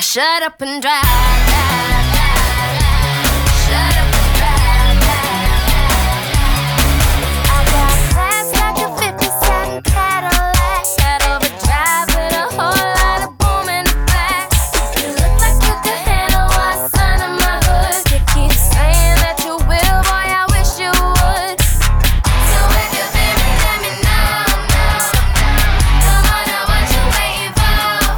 shut up and drive. Shut up and drive. I got class like a 57 Cadillac. That overdrive with a whole lot of boom in the back. You look like you could handle what's son of my hood. You keep saying that you will, boy, I wish you would. So if you feel me, let me know. Come on, now what you waiting for?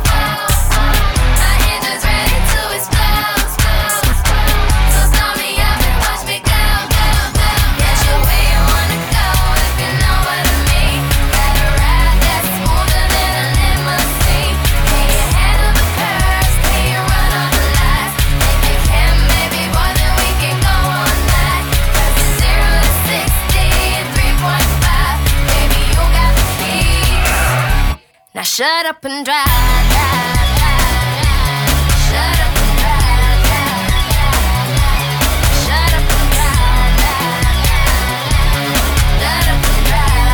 My engine's ready to explode. So start me up and watch me go. Get you where you wanna go, if you know what I mean. Got a ride that's smoother than a limousine. Can you handle the curves? Can you run all the lights? If you can, maybe boy, then we can go all night. 'Cause it's 0 to 60 in 3.5. Baby, you got the keys. Now shut up and drive. Shut up and drive. Shut up and drive. Shut up and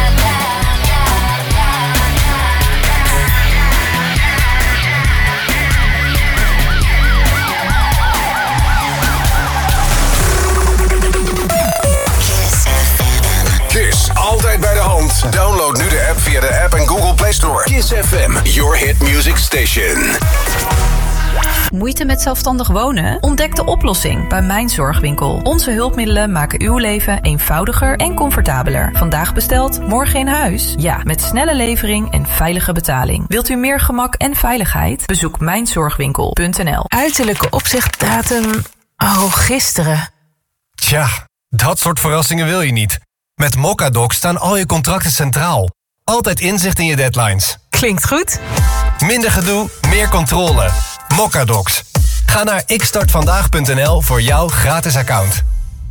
Kiss, altijd bij de hand. Download nu de app via de App en Google Play Store. Kiss FM, your hit music station. Moeite met zelfstandig wonen? Ontdek de oplossing bij Mijn Zorgwinkel. Onze hulpmiddelen maken uw leven eenvoudiger en comfortabeler. Vandaag besteld, morgen in huis? Ja, met snelle levering en veilige betaling. Wilt u meer gemak en veiligheid? Bezoek mijnzorgwinkel.nl. Uiterlijke opzichtdatum. Oh, gisteren. Tja, dat soort verrassingen wil je niet. Met Mocadoc staan al je contracten centraal. Altijd inzicht in je deadlines. Klinkt goed. Minder gedoe, meer controle. Mocadocs. Ga naar xstartvandaag.nl voor jouw gratis account.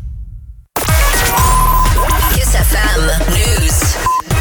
Kiss FM News.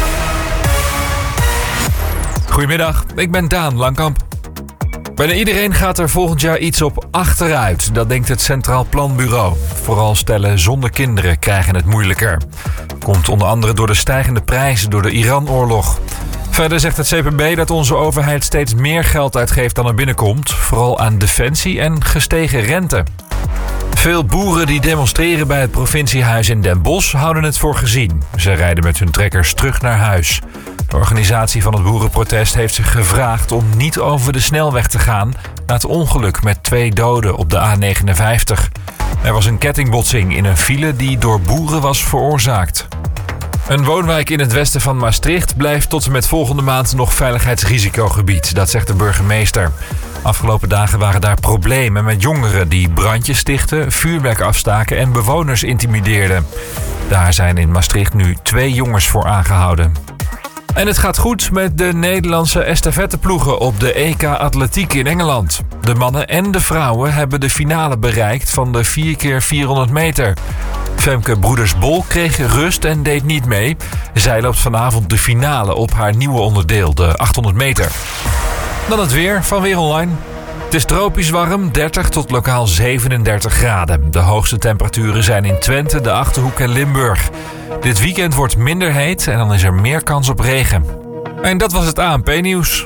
Goedemiddag, ik ben Daan Langkamp. Bijna iedereen gaat er volgend jaar iets op achteruit. Dat denkt het Centraal Planbureau. Vooral stellen zonder kinderen krijgen het moeilijker. Komt onder andere door de stijgende prijzen door de Iran-oorlog. Verder zegt het CPB dat onze overheid steeds meer geld uitgeeft dan er binnenkomt. Vooral aan defensie en gestegen rente. Veel boeren die demonstreren bij het provinciehuis in Den Bosch houden het voor gezien. Ze rijden met hun trekkers terug naar huis. De organisatie van het boerenprotest heeft zich gevraagd om niet over de snelweg te gaan na het ongeluk met 2 doden op de A59. Er was een kettingbotsing in een file die door boeren was veroorzaakt. Een woonwijk in het westen van Maastricht blijft tot en met volgende maand nog veiligheidsrisicogebied, dat zegt de burgemeester. Afgelopen dagen waren daar problemen met jongeren die brandjes stichtten, vuurwerk afstaken en bewoners intimideerden. Daar zijn in Maastricht nu 2 jongens voor aangehouden. En het gaat goed met de Nederlandse estafetteploegen op de EK Atletiek in Engeland. De mannen en de vrouwen hebben de finale bereikt van de 4x400 meter. Femke Broeders-Bol kreeg rust en deed niet mee. Zij loopt vanavond de finale op haar nieuwe onderdeel, de 800 meter. Dan het weer van Weer Online. Het is tropisch warm, 30 tot lokaal 37 graden. De hoogste temperaturen zijn in Twente, de Achterhoek en Limburg. Dit weekend wordt minder heet en dan is er meer kans op regen. En dat was het ANP-nieuws.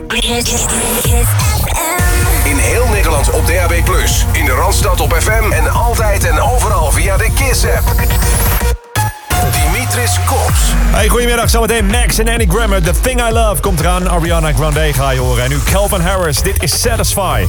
In heel Nederland op DAB+. In de Randstad op FM en altijd en overal via de Kiss-app. Dimitris Kops. Hey, goedemiddag. Zometeen Max en Annie Grammer. The Thing I Love komt eraan. Ariana Grande ga je horen. En nu Calvin Harris. Dit is Satisfy.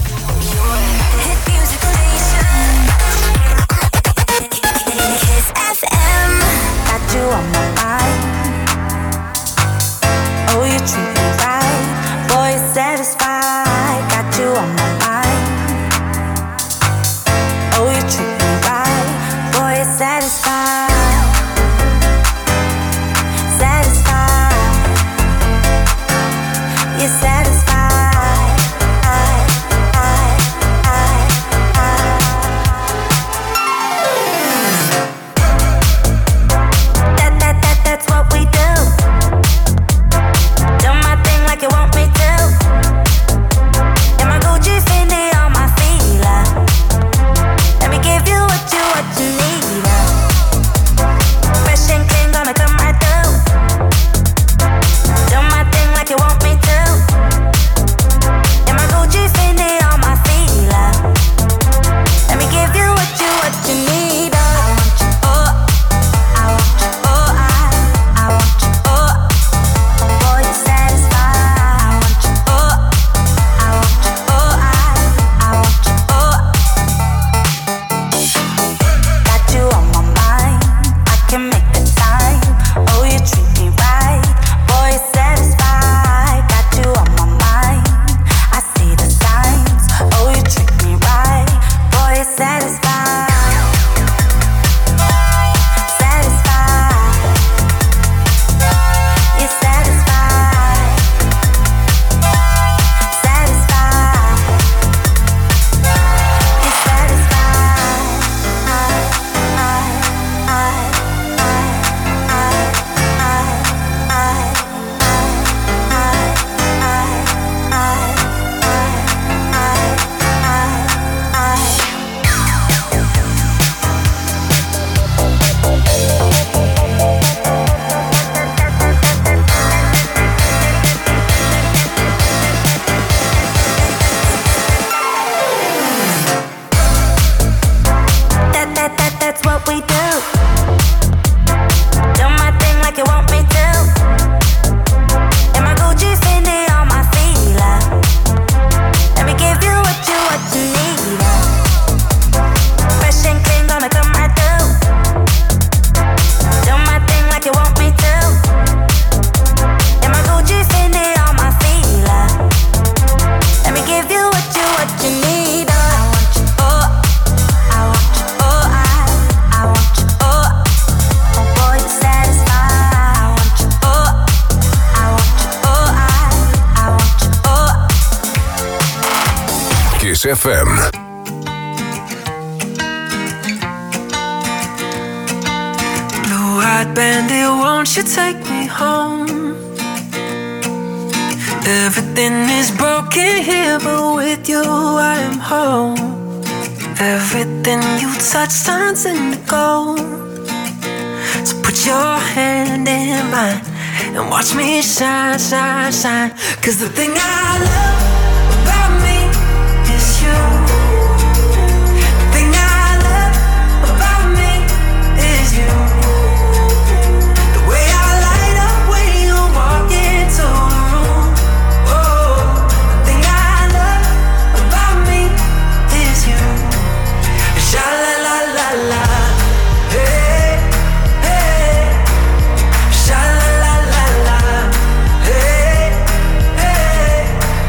to. Do my thing like you want me to. And my Gucci Fendi on my feet, let me give you what you need. Fresh and clean, gonna come right through. Do my thing like you want me to. And my Gucci Fendi on my feet, let me give you what you need. Kiss FM. Blue-eyed bandit, won't you take me home? Everything is broken here, but with you I am home. Everything you touch turns into gold. So put your hand in mine and watch me shine, shine, shine. 'Cause the thing I love about me is you. The thing I love about me is you. The way I light up when you walk into the room. Oh, the thing I love about me is you. Sha la la la la, hey, hey. Sha la la la la, hey, hey.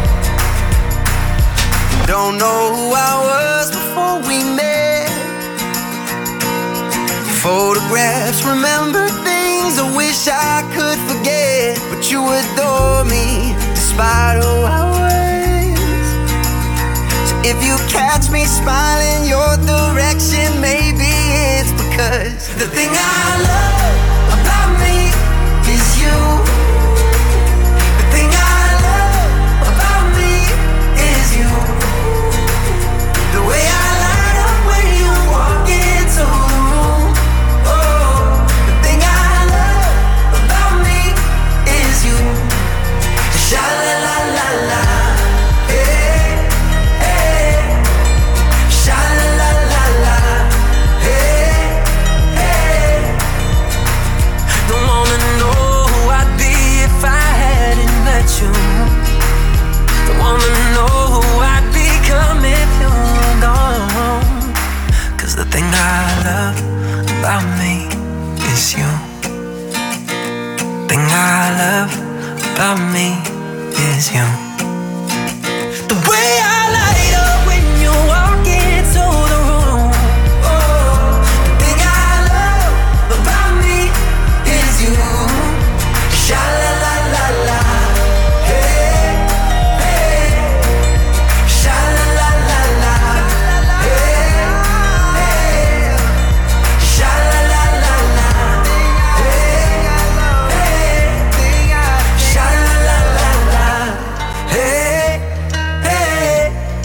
Don't know who I was before we met. Photographs, remember things I wish I could forget. But you adore me despite who I was. So if you catch me smiling your direction, maybe it's because the thing I love about me is you. The thing I love about me is you. The way I light up when you walk into the room. Oh, the thing I love about me is you. Sha la la la la, hey, hey. Sha la la la la, hey, hey. Don't wanna know who I'd be if I hadn't met you. Don't wanna know who I'd become if you were gone. 'Cause the thing I love about me is you. Thing I love about me is you. The way I light up when you walk into the room. Oh, the thing I love about me is you. Sha la la la la, hey, hey. Sha la la la la, hey, hey. Sha la la la la, hey, hey. Sha la la la la, hey, hey.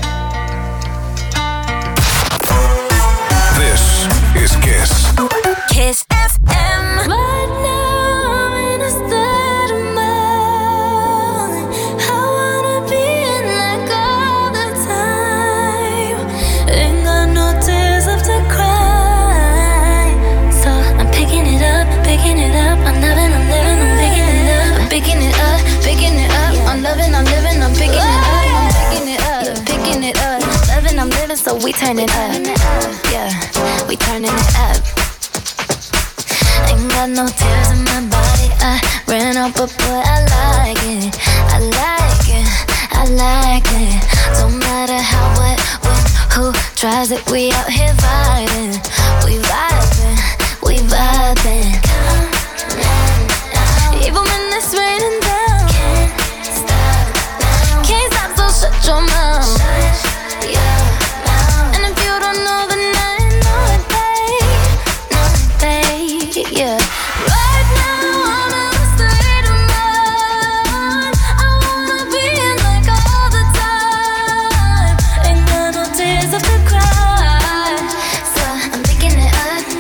This is Kiss. Kiss FM. Right now I'm in a state of mind. I wanna be in like all the time. Ain't got no tears left to cry. So I'm picking it up, picking it up. I'm loving, I'm living, I'm picking it up. I'm picking it up, picking it up. I'm loving, I'm living, I'm picking it up. I'm picking it up, yeah, picking it up. Loving, I'm living, so we turn it up. Yeah, we turning it up. Ain't got no tears in my body. I ran out, but boy, I like it. I like it. I like it. Don't matter how, what, when, who tries it. We out here vibing. We vibing. We vibing. Even when it's raining down. Can't stop, so shut your mouth. And if you don't know, then I know it, babe. Know it, babe. Yeah. Right now I'm in a state of mind. I wanna be in like all the time. Ain't got no tears left to cry. So I'm picking it up,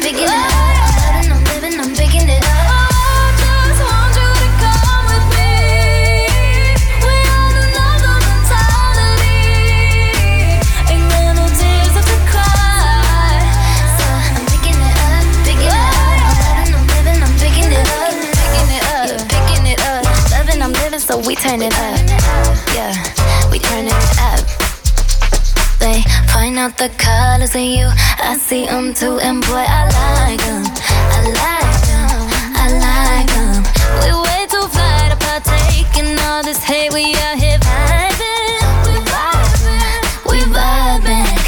we turn it up. Yeah, we turn it up. They find out the colors in you. I see them too, and boy, I like them. I like them. I like them. We way too fly to partake in all this hate. We out here vibing. We vibing. We vibing.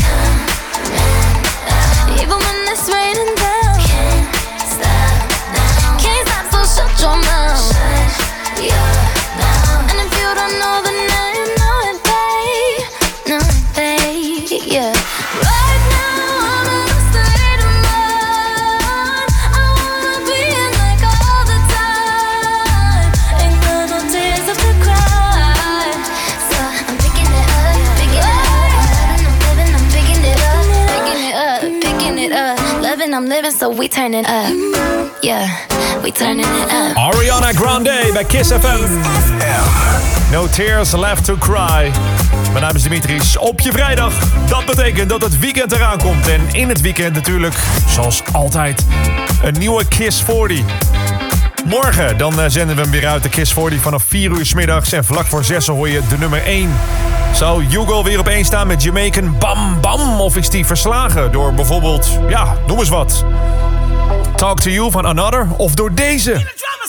Even when it's raining down. Can't stop now. Can't stop, so shut your mouth. Shut your mouth. And if you don't know, then now you know it, babe. No, babe, yeah. Right now I'm in a state of mind. I wanna be in like all the time. Ain't got no tears left to cry. So I'm picking it up, picking it up. I'm living, I'm picking it up, picking it up, picking it up. Loving, I'm living, so we turn it up. Yeah, we turning it up. Ariana Grande bij Kiss FM. No tears left to cry. Mijn naam is Dimitris. Op je vrijdag. Dat betekent dat het weekend eraan komt. En in het weekend natuurlijk, zoals altijd, een nieuwe Kiss 40. Morgen dan zenden we hem weer uit, de Kiss 40 vanaf 4 uur 's middags. En vlak voor 6 hoor je de nummer 1. Zou Hugo weer op 1 staan met Jamaican Bam Bam? Of is die verslagen door bijvoorbeeld, ja, noem eens wat. Talk to You van Another of door deze.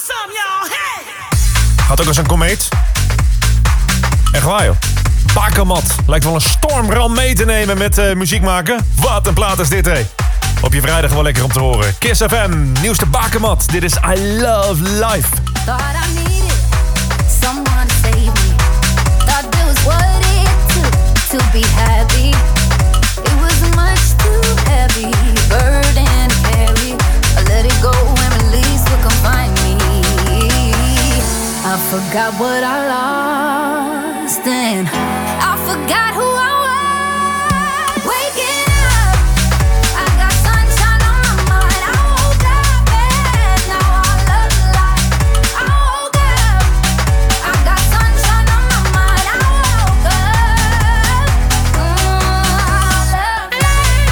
Had ook eens een komeet. Echt waar, joh. Bakermat. Lijkt wel een stormram mee te nemen met muziek maken. Wat een plaat is dit, hé. Op je vrijdag wel lekker om te horen. Kiss FM, nieuwste Bakermat. Dit is I Love Life. Thought I needed someone to save me. Thought that was what it took to be happy. It was much too heavy, burden to carry. I let it go and release what confined me. I forgot what I lost and I forgot who I was. Waking up, I got sunshine on my mind. I woke up and now I love life. I woke up, I got sunshine on my mind. I woke up, I love life.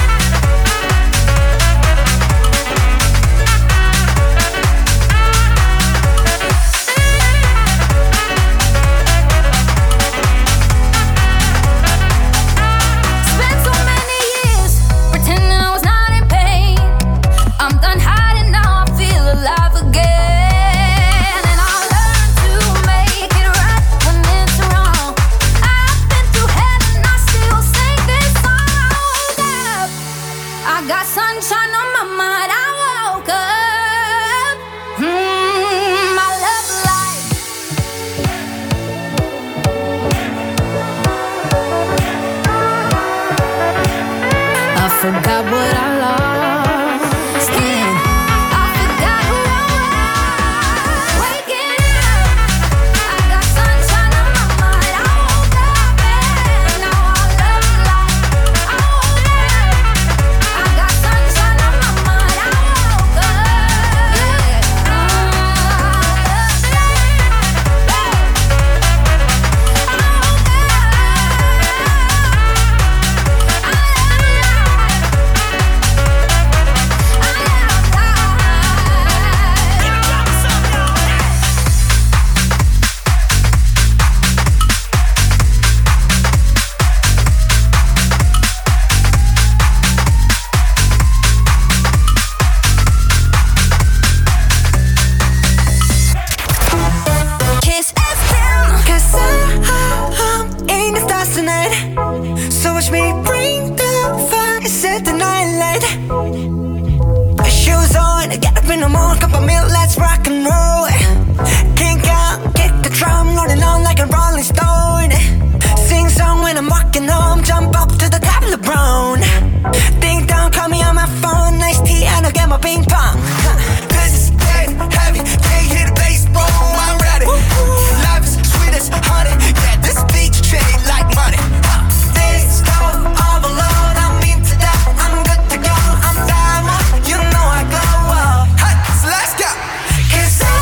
Spent so many years pretending I was not in pain. I'm done hiding, now I feel alive again. And I learned to make it right when it's wrong. I've been through hell and I still sing this song. I woke up, I got sunshine on my mind. I woke up, I love life. I forgot what I lost and I forgot who I was. Waking up, I got sunshine on my mind. I woke up and now I love life. I woke up, I got sunshine on my mind. I woke up, yeah. I love Kiss FM. 'Cause I'm in the stars tonight. So watch me bring the fire, set the night light. Shoes on, get up in the morning, cup of milk, let's rock and roll. Kink out, kick the drum, rolling on like a rolling stone. Sing song when I'm walking home, jump up to the top of the brown. Ding dong, call me on my phone, nice tea, and I'll get my ping pong. This is dead heavy, can't hear the bass, boom, I'm ready. Life is sweet as honey, yeah, this beach chain like money. This love overload, I'm into that, I'm good to go, I'm diamond, you know I glow up. Hey, so let's go. 'Cause I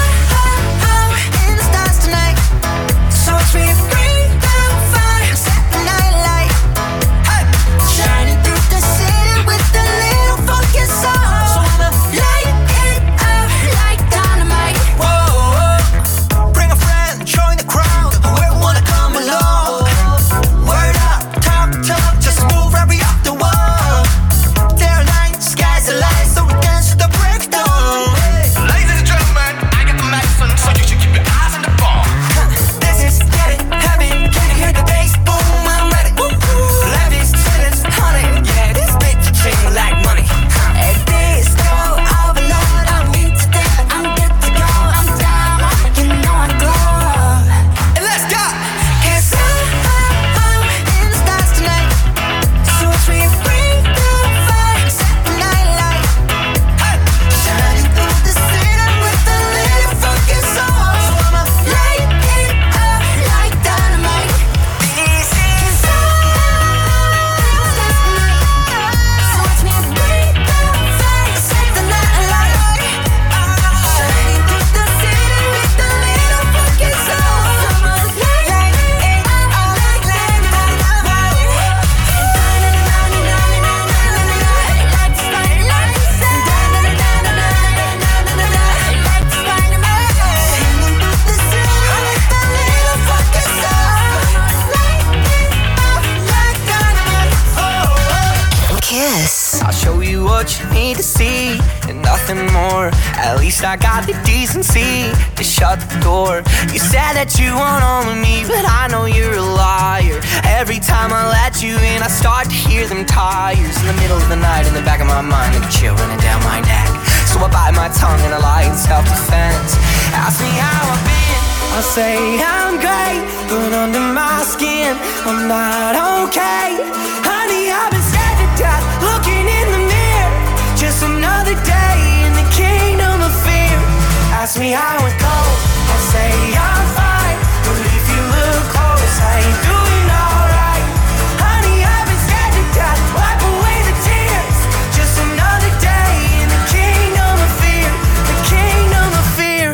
and nothing more. At least I got the decency to shut the door. You said that you want on with me, but I know you're a liar. Every time I let you in, I start to hear them tires in the middle of the night in the back of my mind, like a chill running down my neck. So I bite my tongue and I lie in self-defense. Ask me how I've been, I'll say I'm great, but under my skin I'm not okay. Honey, I've been scared to death, looking in the mirror. Just another day in the kingdom of fear. Ask me how it goes, I'll say I'm fine, but if you look close, I ain't doing alright. Honey, I've been scared to death, wipe away the tears. Just another day in the kingdom of fear, the kingdom of fear.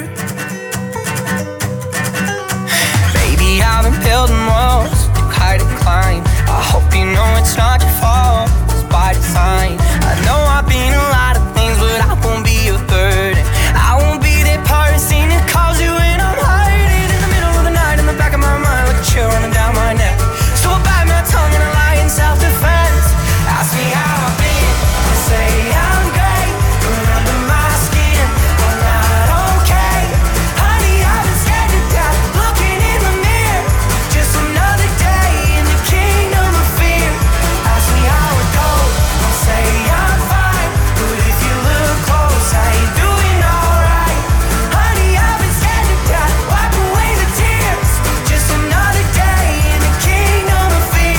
Baby, I've been building walls, too high to climb. I hope you know it's not your fault, it's by design. I know I've been a lot of things, but I won't be a burden. I won't be that person that calls you when I'm hiding in the middle of the night in the back of my mind, like a chill running down my neck. So I bite my tongue and I lie in self-defense. Ask me how I've been, I say I'm great, but under my skin I'm not okay. Honey, I've been scared to death, looking in the mirror. Just another day in the kingdom of fear. Ask me how it goes, I'll say I'm fine, but if you look close, I ain't doing alright. Honey, I've been scared to death, wipe away the tears. Just another day in the kingdom of fear.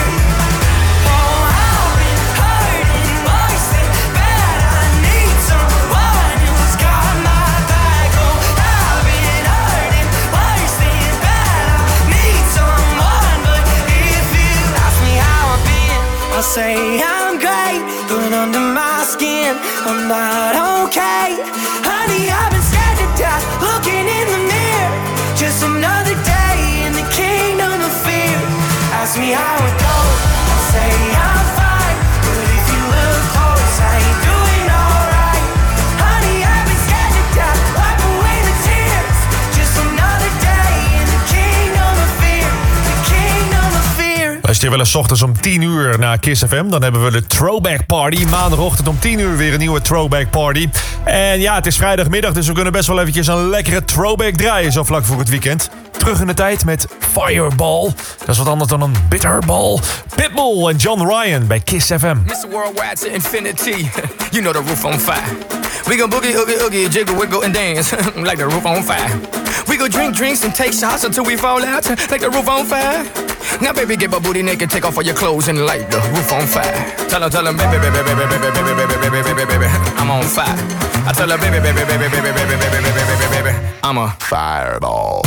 Oh, I've been hurting worse than bad. I need someone who's got my back. Oh, I've been hurting worse than bad. I need someone, but if you ask me how I've been, I'll say I'm great, but under my skin I'm not okay. Honey, I've been scared to death, looking in the mirror. Just another day in the kingdom of fear. Ask me how it goes, I'll say I'm fine, but if you look close, I ain't doing alright. Honey, I've been scared to death, wipe away the tears. Just another day in the kingdom of fear, the kingdom of fear. Luister je wel eens 's ochtends om 10 uur naar Kiss FM? Dan hebben we de Throwback Party. Maandagochtend om 10 uur weer een nieuwe Throwback Party. En ja, het is vrijdagmiddag, dus we kunnen best wel eventjes een lekkere throwback draaien zo vlak voor het weekend. Terug in de tijd met Fireball. Dat is wat anders dan een bitterball. Pitbull en John Ryan bij Kiss FM. Mr. Worldwide to infinity. You know the roof on fire. We go boogie, oogie, oogie, jiggle, wiggle, and dance like the roof on fire. We go drink drinks and take shots until we fall out like the roof on fire. Now baby, get my booty naked, take off all your clothes and light the roof on fire. Tell him, baby, baby, baby, baby, baby, baby, baby, baby, baby, I'm on fire. I tell her, baby, baby, baby, baby, baby, baby, baby, baby, I'm a fireball.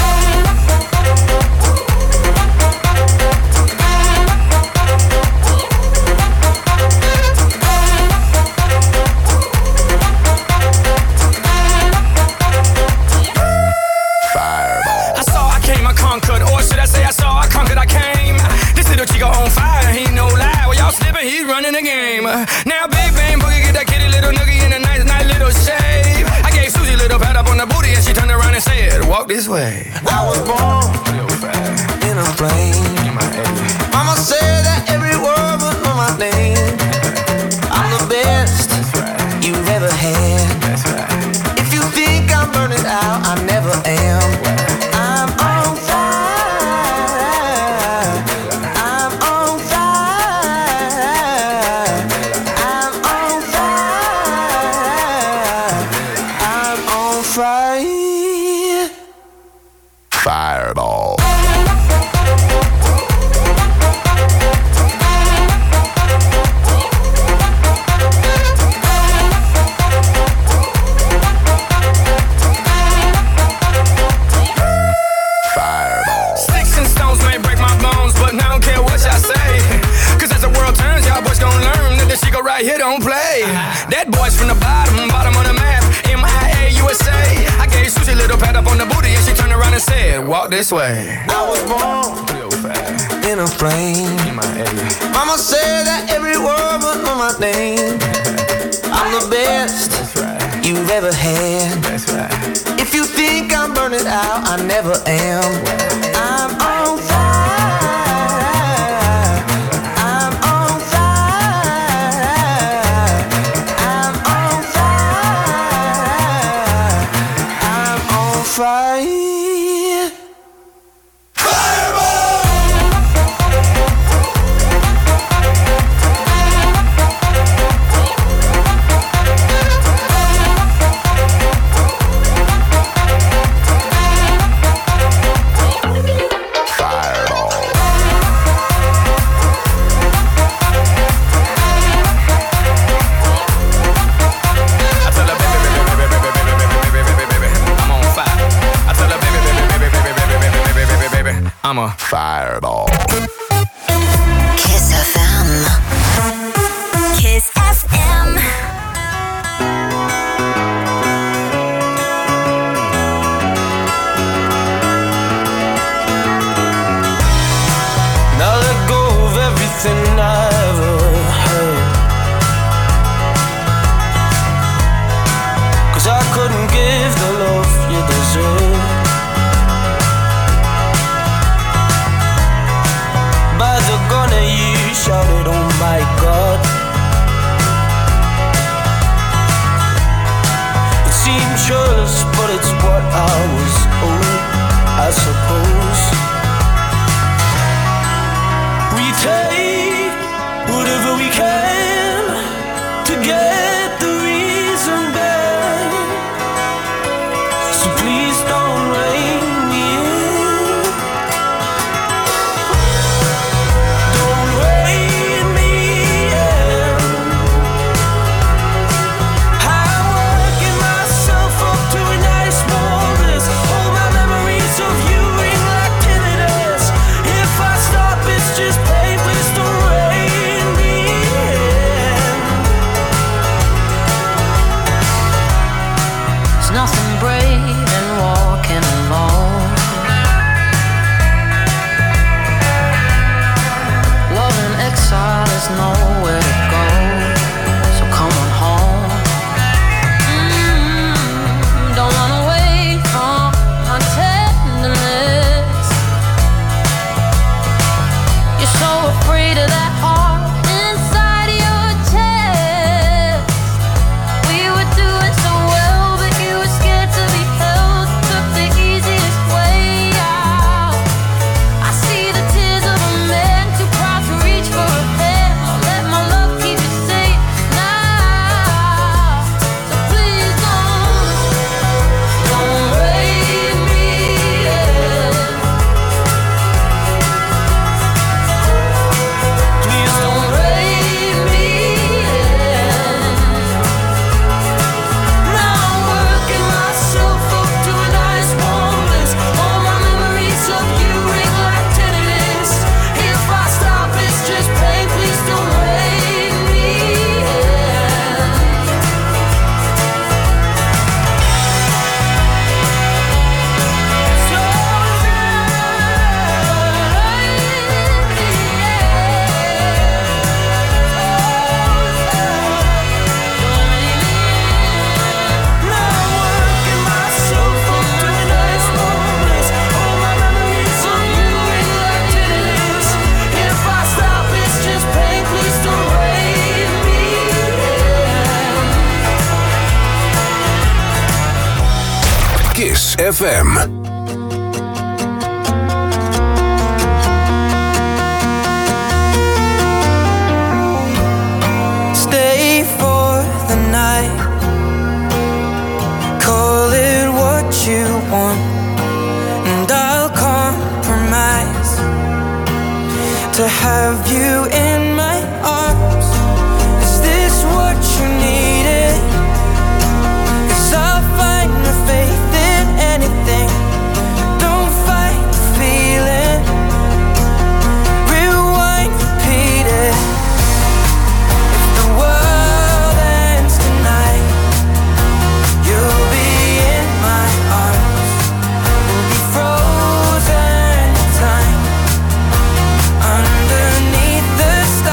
He's running the game. Now Big Bang Boogie get that kitty little noogie in a nice little shave. I gave Susie a little pat up on the booty and she turned around and said, walk this way. I was born in a plane. Mama said that every word would know my name. I'm the best you've ever had. If you think I'm burning out, I never am. I'm on fire. Fireball. Sticks and stones may break my bones, but I don't care what y'all say. Cause as the world turns, y'all boys gon' learn that this shit go right here don't play. That boy's from the bottom of the map, MIA, USA. I gave Susie a little pat up on the booty and she turned around and said, walk this way. I was born in a plane. Mama said that every word would know my name. I'm the best you've ever had. If you think I'm burning out, I never am. I'm on fire. I'm on fire. I'm on fire. fire. I'm a fireball. Kiss FM. Kiss FM. Now let go of everything I ever heard, 'cause I couldn't give the love you deserve. By the gun that you shouted, oh my God. It seemed churlish, but it's what I was owed, I suppose. We take whatever we can to get the reason back. So please don't rein me in. Don't rein me in. I'm working myself up to a nice warm bliss. All my memories of you ring like tinnitus. If I stop, it's just pain. Please don't rein me in. There's nothing brave in walking alone. Love in exile is nowhere to go. So come on home. Don't run away from my tenderness. You're so afraid of that heart inside your chest. We were doing so well, but you were scared to be held. Took the easiest way out. I see the tears of a man too proud to reach for a hand. I'll let my love keep you safe now. So please don't rein me in. Please don't rein me in. Now I'm working myself up to a nice warm bliss. All my memories of you ring like tinnitus. If I stop, it's just pain. Please don't rein me in. So now I'm working myself up to a nice warm bliss. All my memories of you ring like tinnitus. If I stop, it's just pain. Please don't rein me in. Kiss FM. Stay for the night. Call it what you want, and I'll compromise to have you in my arms. Is this what you needed? 'Cause I'll find the faith in anything. Don't fight the feeling. Rewind, repeat it. If the world ends tonight, you'll be in my arms. We'll be frozen in time underneath the stars.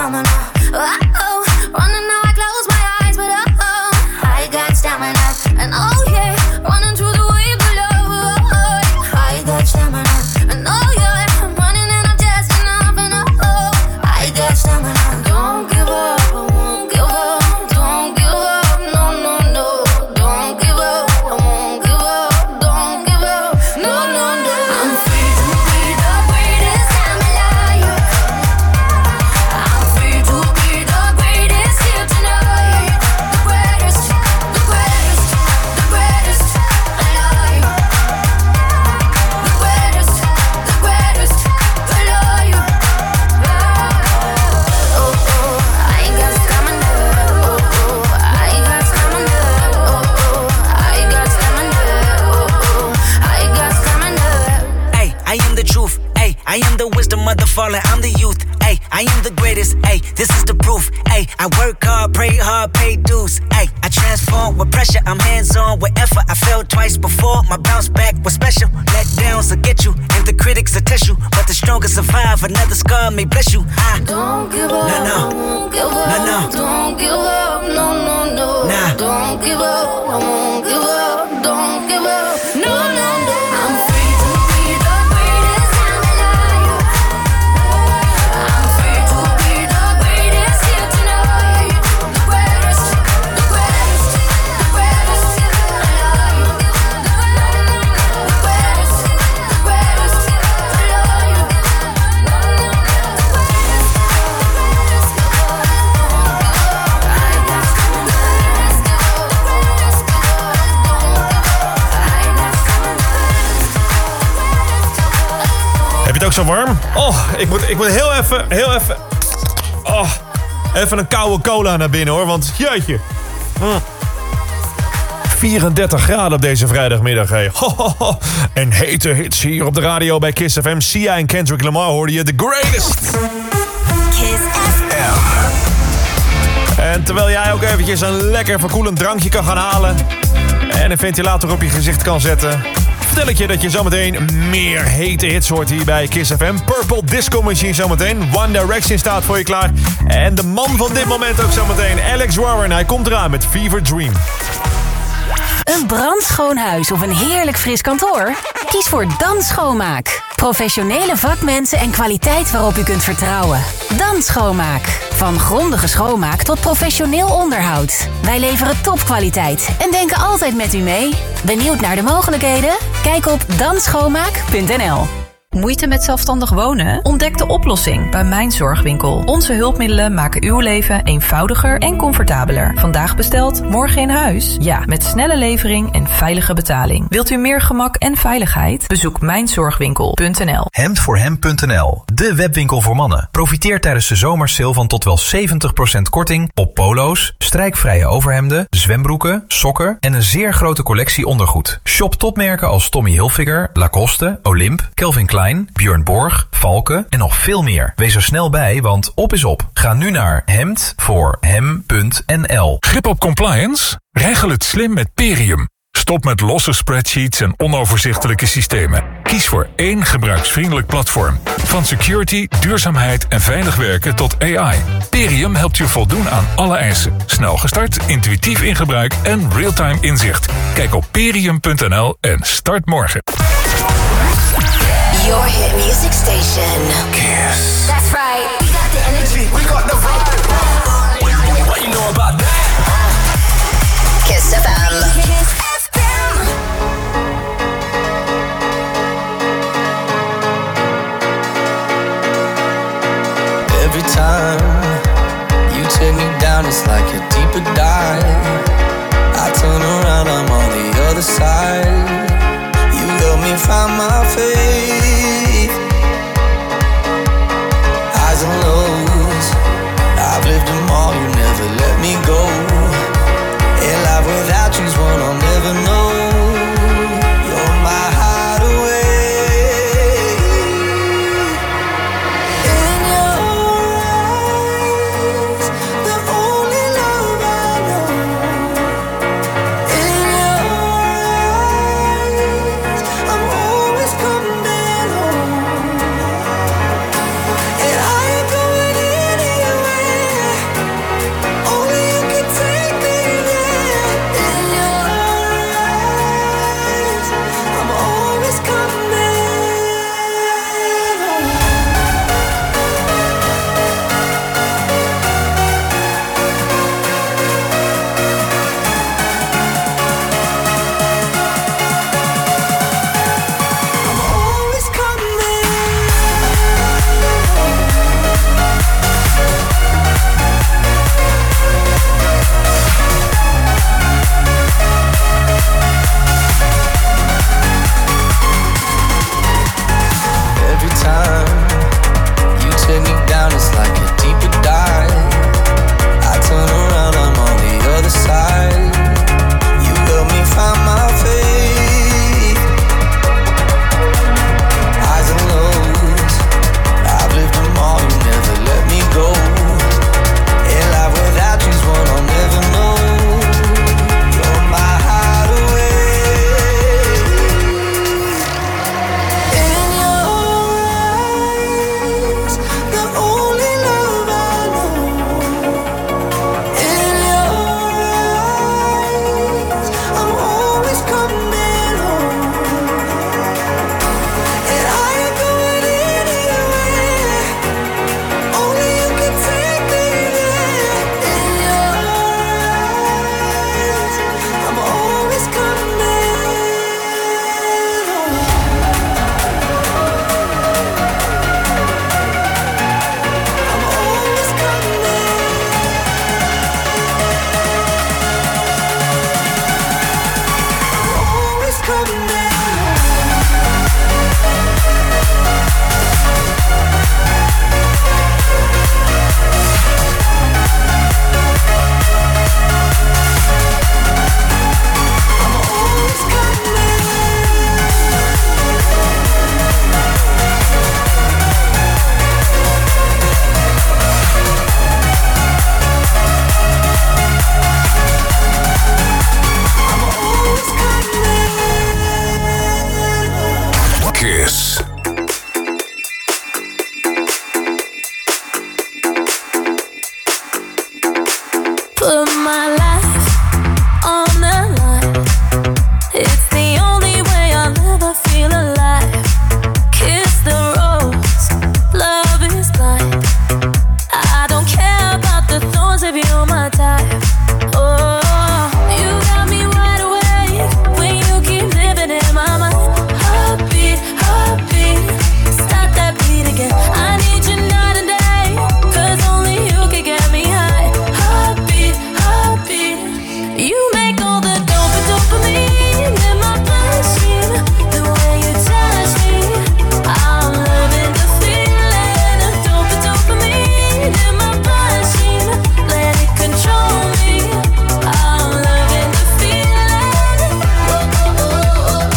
stamina. Oh, running now I close my eyes, but I got stamina. And oh yeah, running through the wave below. I got stamina. And oh yeah, I'm running and I'm just enough. And I got stamina. Don't give up, I won't give up. Don't give up, no, no, no. Don't give up, I won't give up. Don't give up, no, no, no. I'm free to be the greatest time alive. I'm free to be the greatest here tonight. The greatest, the greatest, the greatest alive. The greatest, the greatest alive. Oh, oh, I got stamina. Oh, oh, I got stamina. Oh, oh, I got stamina. Oh, oh, I got stamina. Ay, I am the truth. Ay, I am the wisdom of the fallen. I'm the youth. Ay, I am the greatest. Ay, this is the proof. Ay, I work hard, pray hard, pay dues. Ay, I transform with pressure. I'm hands-on with effort. I failed twice before. My bounce back was special. Let downs will get you, and the critics will test you. But the strongest survive. Another scar may bless you. Don't give up, no, no. I won't give up. No, no. Don't give up, no, no, no. Nah. Don't give up, I won't give up. Don't give up, no, no, no. I'm free to be the greatest time alive. I'm free to be the greatest here tonight. The greatest, the greatest, the greatest alive. The greatest, the greatest alive. Heb je het ook zo warm? Oh, ik moet heel even... Oh, even een koude cola naar binnen hoor, want jeetje. 34 graden op deze vrijdagmiddag. Hey. Ho, ho, ho. En hete hits hier op de radio bij Kiss FM. Sia en Kendrick Lamar hoorde je The Greatest. Kiss FM. En terwijl jij ook eventjes een lekker verkoelend drankje kan gaan halen en een ventilator op je gezicht kan zetten, vertel ik je dat je zometeen meer hete hits hoort hier bij Kiss FM. Purple Disco Machine zometeen. One Direction staat voor je klaar. En de man van dit moment ook zometeen, Alex Warren. Hij komt eraan met Fever Dream. Een brandschoon huis of een heerlijk fris kantoor? Kies voor Dan Schoonmaak. Professionele vakmensen en kwaliteit waarop u kunt vertrouwen. Dan Schoonmaak. Van grondige schoonmaak tot professioneel onderhoud. Wij leveren topkwaliteit en denken altijd met u mee. Benieuwd naar de mogelijkheden? Kijk op danschoonmaak.nl. Moeite met zelfstandig wonen? Ontdek de oplossing bij Mijn Zorgwinkel. Onze hulpmiddelen maken uw leven eenvoudiger en comfortabeler. Vandaag besteld, morgen in huis? Ja, met snelle levering en veilige betaling. Wilt u meer gemak en veiligheid? Bezoek mijnzorgwinkel.nl. Hemdvoorhem.nl, de webwinkel voor mannen. Profiteer tijdens de zomersale van tot wel 70% korting op polo's, strijkvrije overhemden, zwembroeken, sokken en een zeer grote collectie ondergoed. Shop topmerken als Tommy Hilfiger, Lacoste, Olymp, Calvin Klein, Björn Borg, Valken en nog veel meer. Wees er snel bij, want op is op. Ga nu naar hemdvoorhem.nl. Grip op compliance? Regel het slim met Perium. Stop met losse spreadsheets en onoverzichtelijke systemen. Kies voor één gebruiksvriendelijk platform. Van security, duurzaamheid en veilig werken tot AI. Perium helpt je voldoen aan alle eisen. Snel gestart, intuïtief in gebruik en real-time inzicht. Kijk op perium.nl en start morgen. Your hit music station. Kiss. That's right. We got the energy. We got the vibe. What you know about that? Kiss FM. Kiss FM. Every time you take me down, it's like a deeper dive. I turn around, I'm on the other side. You help me find my faith. Highs and lows, I've lived them all, you never let me go. And life without you's one I'll never know. You're my hideaway. In your eyes, the only love I know. In your eyes, I'm always coming home. Put my life on the line. It's the only way I'll ever feel alive. Kiss the rose, love is blind. I don't care about the thorns if you're my type. Oh, you got me wide awake when you keep living in my mind. Heartbeat, heartbeat, start that beat again. I need you night and day, 'cause only you can get me high. Heartbeat, heartbeat, you make all the dopamine in my bloodstream. The way you touch me, I'm loving the feeling of dopamine in my bloodstream. Let it control me, I'm loving the feeling. That dopamine,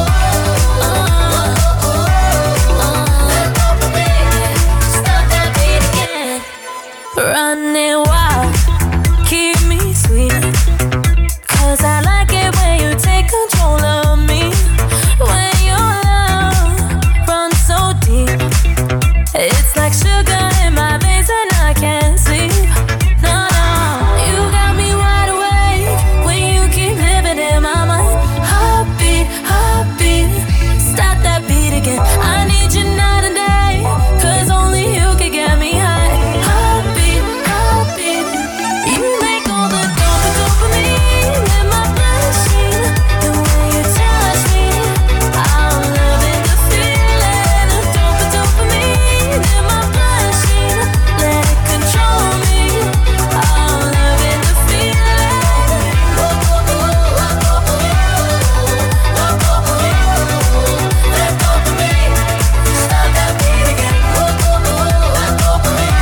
start that beat again. Running wild, keep me sweet, 'cause I like it when you take control of me. When your love runs so deep, it's like sugar in my veins and I can't sleep. No, no, you got me wide awake when you keep living in my mind. Heartbeat, heartbeat, start that beat again. I need you night and day, 'cause only you can get me high. Heartbeat, heartbeat, you make all the dopamine in my bloodstream. The way you touch me, I'm loving the feeling of dopamine in my bloodstream. Let it control me, I'm loving the feeling. That dopamine, start that beat again. That dopamine,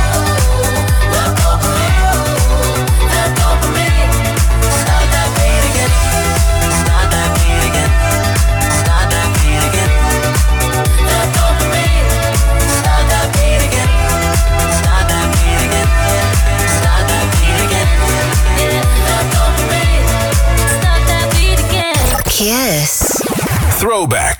start that beat again. Start that beat again. Start that beat again. That dopamine, start that beat again. Start that beat again. Start that beat again. Yeah, that dopamine, start that beat again. Kiss. Throwback.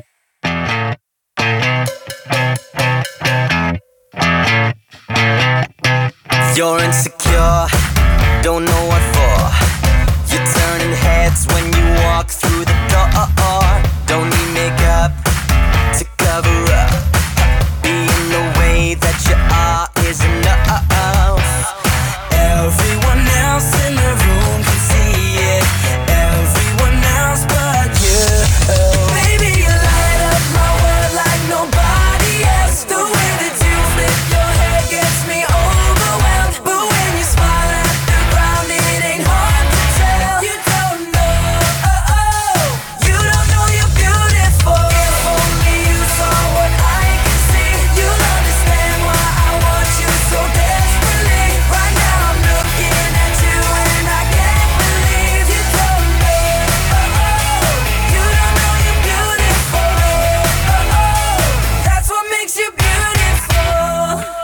You're insecure, don't know what for. You're turning heads when you walk through the door. Don't need makeup to cover up. Being the way that you are is enough. Everyone else in the room can see it. Everyone else but you. Baby, you light up my world like nobody else. The way that you flip your hair gets me overwhelmed. But when you smile at the ground, it ain't hard to tell. You don't know, you don't know you're beautiful. If only you saw what I can see, you'll understand why I want you so desperately. Right now I'm looking at you and I can't believe you don't know, you don't know you're beautiful. That's what makes you beautiful.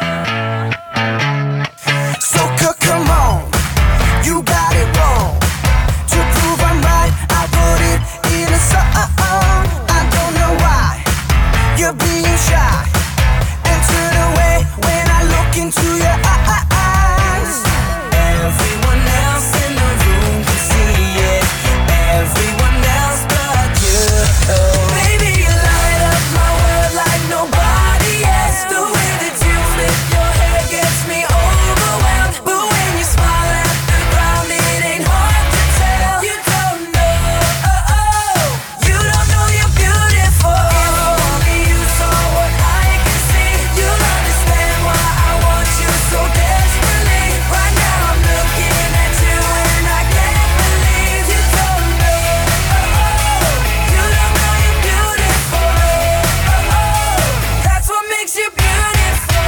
So come on, you got it wrong. To prove I'm right, I put it in a song. I don't know why you're being shy and turn away when I look into your eyes. Everyone else in the room can see it. Everyone else but you. Baby, you light up my world like nobody else. The way that you flip your hair gets me overwhelmed. But when you smile at the ground, it ain't hard to tell. You don't know, you don't know you're beautiful. If only you saw what I can see, you'll understand why I want you so desperately. Right now I'm looking at you and I can't believe you don't know, you don't know you're beautiful. That's what makes you beautiful.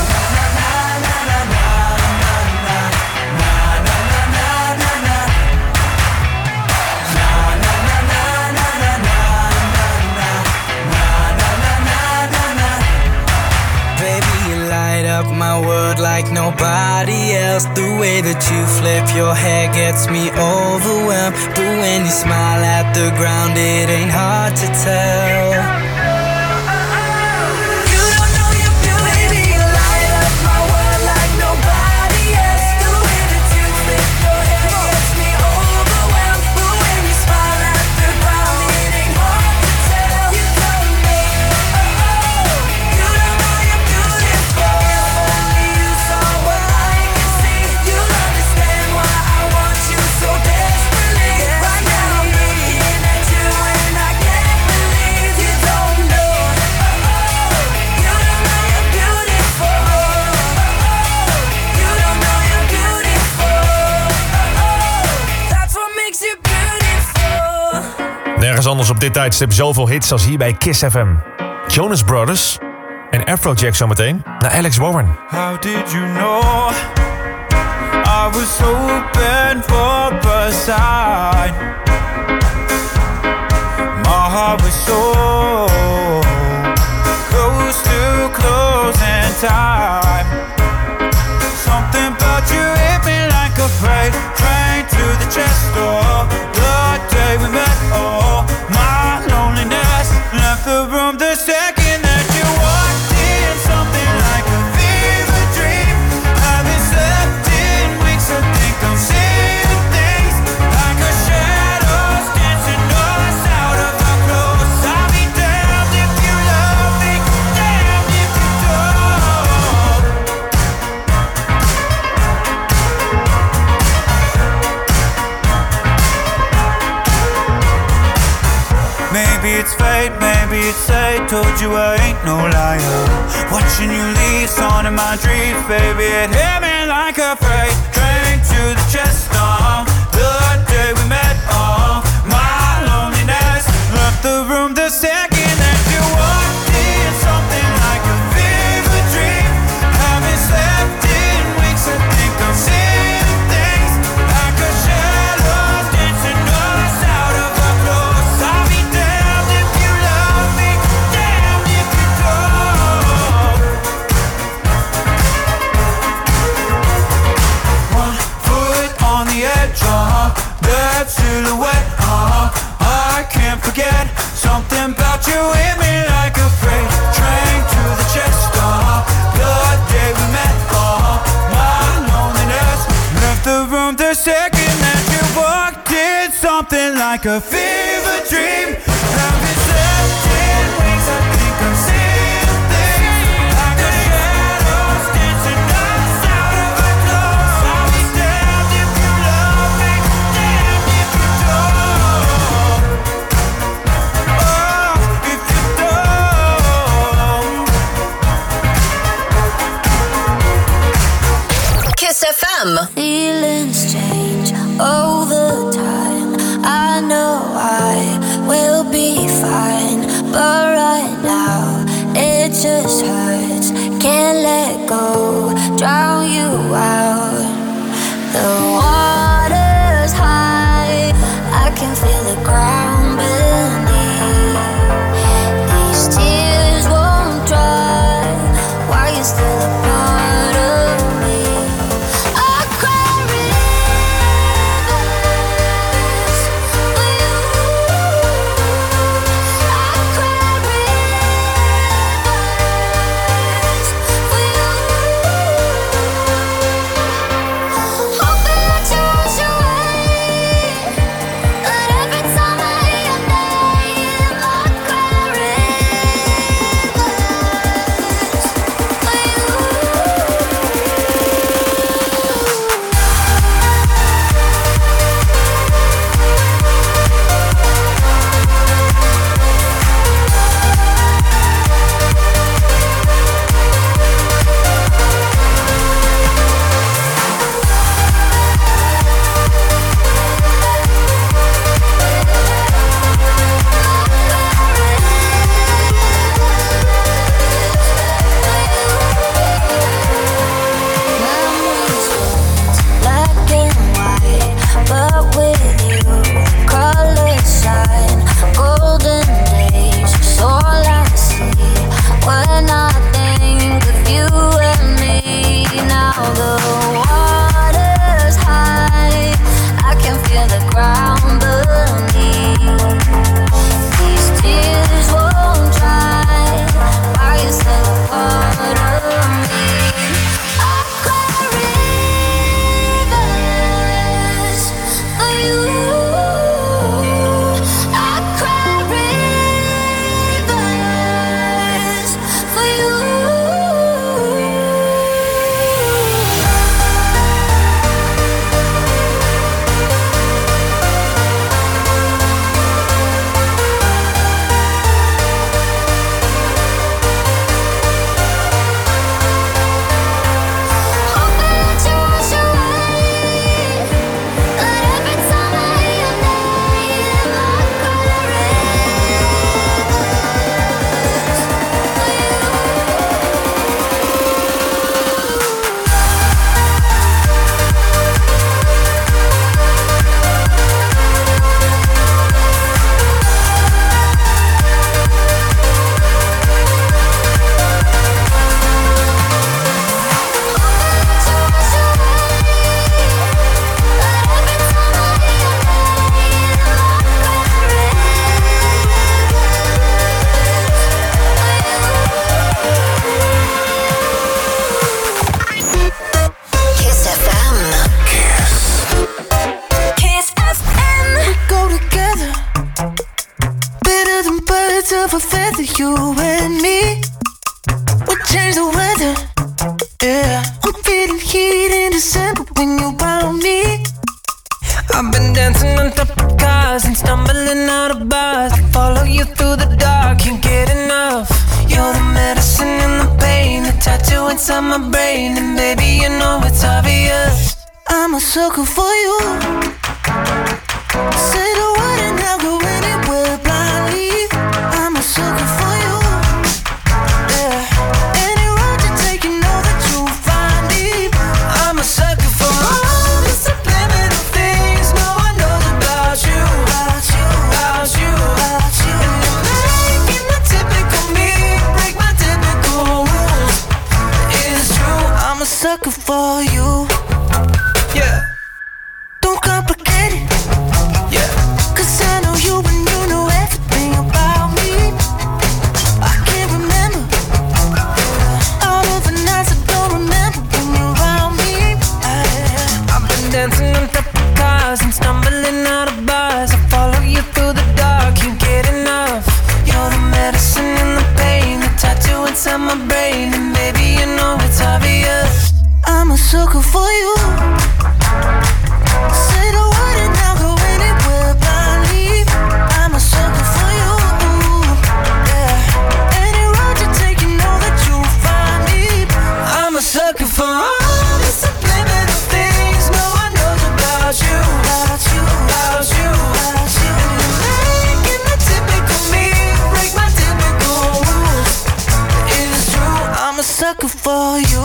Baby, you light up my world like nobody else. The way that you flip your hair gets me overwhelmed. But when you smile at the ground, it ain't hard to tell. You don't know you're beautiful. Baby, you light up my world like nobody else. The way that you flip your anders op dit tijdstip zoveel hits als hier bij Kiss FM. Jonas Brothers en Afrojack zometeen naar Alex Warren. How did you know I was open for a sign? My heart was so close to closing time. Something about you hit me like a freight train to the chest door. The day we met, oh, my loneliness left the room the second that you walked in. Something like a fever dream. Haven't slept in weeks, I think I'm seeing things like a shadows dancing us out of our clothes. I'll be damned if you love me, damned if you don't. Maybe it's fate, maybe it's fate. Told you I ain't no liar. Watching you leave, on in my dreams, baby. It hit me like a freight train to the chest. The day we met, my loneliness left the room the second that you walked in. Something like a fever dream. Haven't slept in weeks, I think I'm seeing things like a shadows dancing us out of our clothes. I'll be damned if you love me, damned if you don't. One foot on the edge, that silhouette, I can't forget. Something about you hit me like a freight train to the chest. The day we met, my loneliness left the room the second that you walked in. Something like a fever dream. Haven't slept in weeks, I think I'm seeing things like the shadows dancing us out of our clothes. I'll be damned if you love me, damned if you don't. Oh, if you don't. Kiss FM. Feelings change over time. I know I will be fine, but right now it just hurts. Can't let go, drown you out. The water's high, I can feel the ground beneath. These tears won't dry while you're still a part of me. I cry rivers for you. I cry rivers for you. Hoping that you wash away you and me. We change the weather, yeah. I'm feeling heat in December when you found me. I've been dancing on top of cars and stumbling out of bars. I follow you through the dark, can't get enough. You're the medicine and the pain, the tattoo inside my brain. And baby, you know it's obvious, I'm a sucker for you. Say the word and I'll go anywhere blindly. I'm a sucker for you, yeah. Any road you take, you know that you'll find me. I'm a sucker for all the subliminal things no one knows about you, about you, about you, about you. And you're making the typical me break my typical rules. It's true, I'm a sucker for you, yeah. Don't complicate it, yeah. 'Cause I know you and you know everything about me. I can't remember all of the nights I don't remember when you're around me. I've been dancing on top of cars and stumbling out of bars. I follow you through the dark, can't get enough. You're the medicine and the pain, the tattoo inside my brain. And baby, you know it's obvious, I'm a sucker for you. Say the word and I'll go anywhere blindly. I'm a sucker for you, yeah. Any road you take, you know that you'll find me. I'm a sucker for all the subliminal things no one knows about you, about you, about you, about you. And you're making the typical me break my typical rules. It's true, I'm a sucker for you.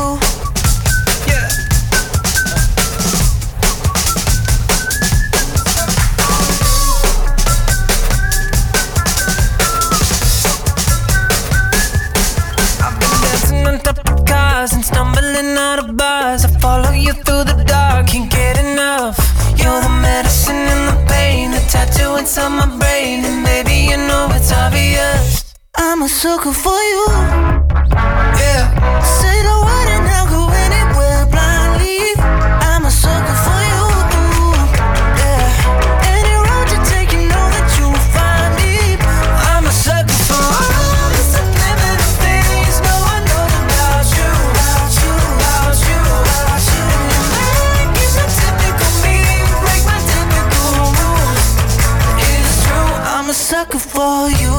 And stumbling out of bars, I follow you through the dark, can't get enough. You're the medicine and the pain, the tattoo inside my brain. And baby, you know it's obvious, I'm a sucker for you, yeah. Say the word and I'll go anywhere blindly. I'm a sucker for you, yeah. Any road you take, you know that you'll find me. I'm a sucker for all the subliminal things no one knows about you, about you, about you, about you. And you're making the typical me break my typical rules. It's true, I'm a sucker for you.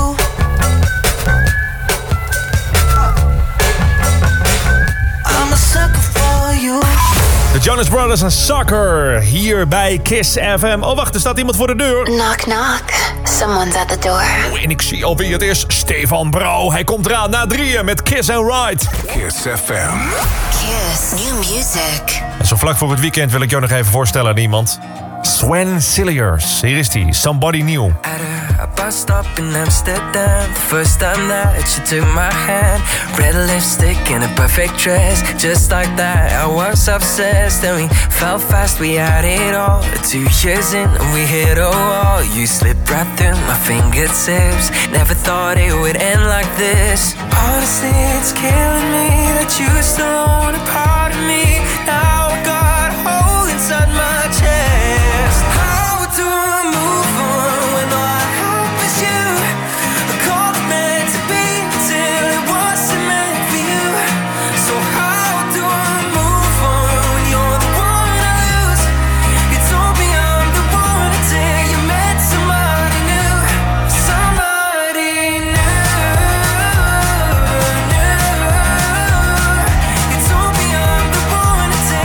I'm a sucker for you. De Jonas Brothers en Sucker hier bij Kiss FM. Oh wacht, er staat iemand voor de deur. Knock knock, someone's at the door. Oh, en ik zie al wie het is. Stefan Brouw. Hij komt eraan na 3 met Kiss and Ride. Kiss FM. Kiss, new music. En zo vlak voor het weekend wil ik jou nog even voorstellen aan iemand. Swen Silliers. Hier is hij, Somebody New. A bus stop in Amsterdam, the first time that she took my hand. Red lipstick in a perfect dress, just like that. I was obsessed and we fell fast, we had it all. 2 years in and we hit a wall. You slipped right through my fingertips. Never thought it would end like this. Honestly, it's killing me that you still own a part of me. Now I got a hole inside my chest. How do I move on when all I have is you? I called it meant to be till it wasn't meant for you. So how do I move on when you're the one I lose? You told me I'm the one until you met somebody new. Somebody new. You told me I'm the one until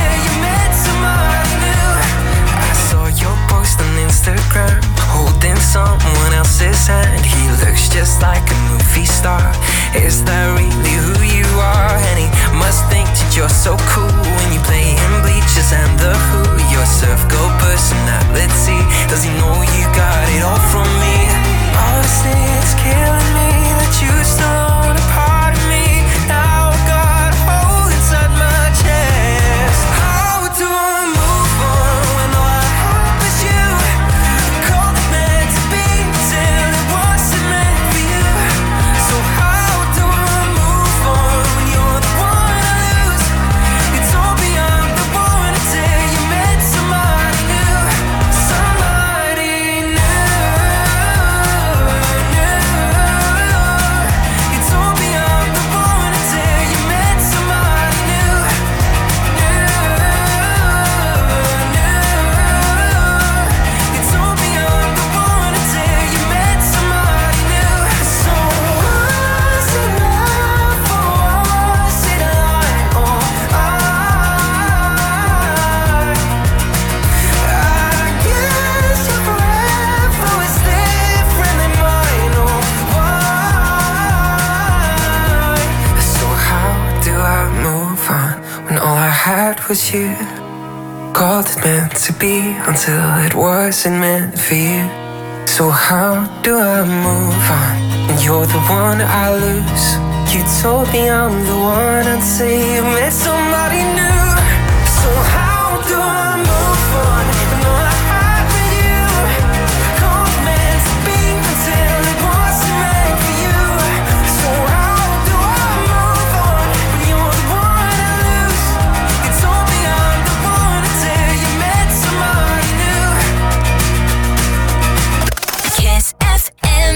was you. Called it meant to be until it wasn't meant for you. So how do I move on when you're the one I lose? You told me I'm the one until you met somebody new. So how do I move on when all I had with you? Called it meant to be until it wasn't meant for you. So how do I move on when you're the one I lose? You told me I'm the one until you met somebody new. Kiss FM.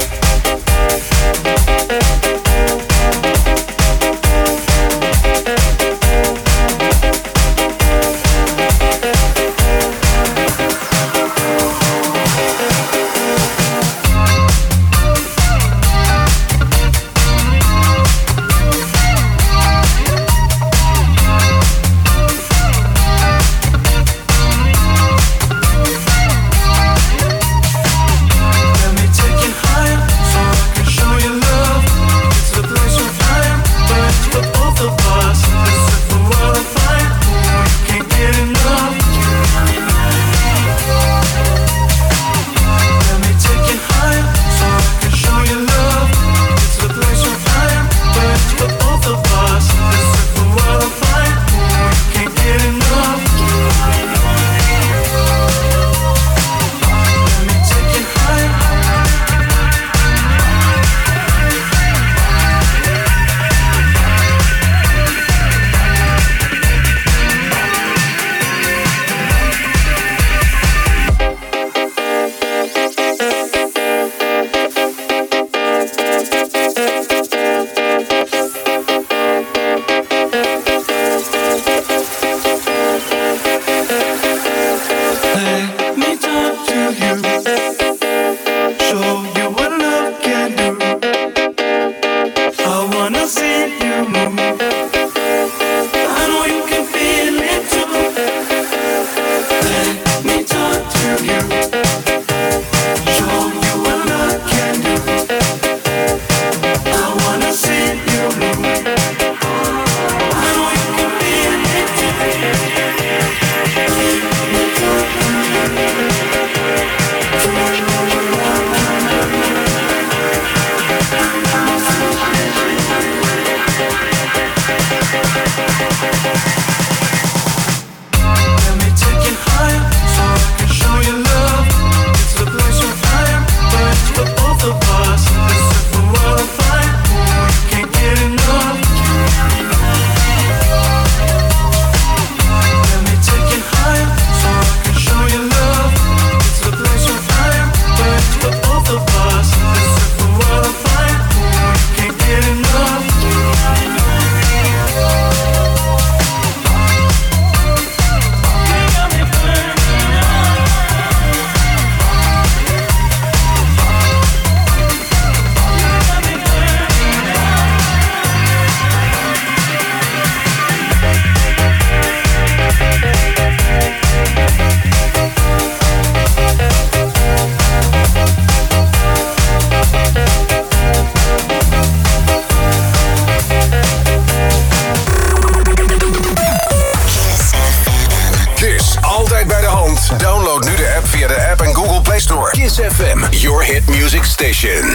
Download nu de app via de App en Google Play Store. Kiss FM, your hit music station.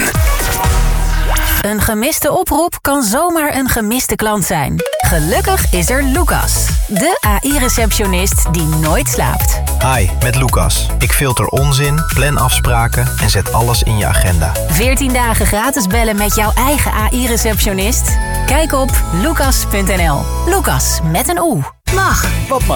Een gemiste oproep kan zomaar een gemiste klant zijn. Gelukkig is er Lucas, de AI-receptionist die nooit slaapt. Hi, met Lucas. Ik filter onzin, plan afspraken en zet alles in je agenda. 14 dagen gratis bellen met jouw eigen AI-receptionist? Kijk op lucas.nl. Lucas met een O. Mag. Wat mag?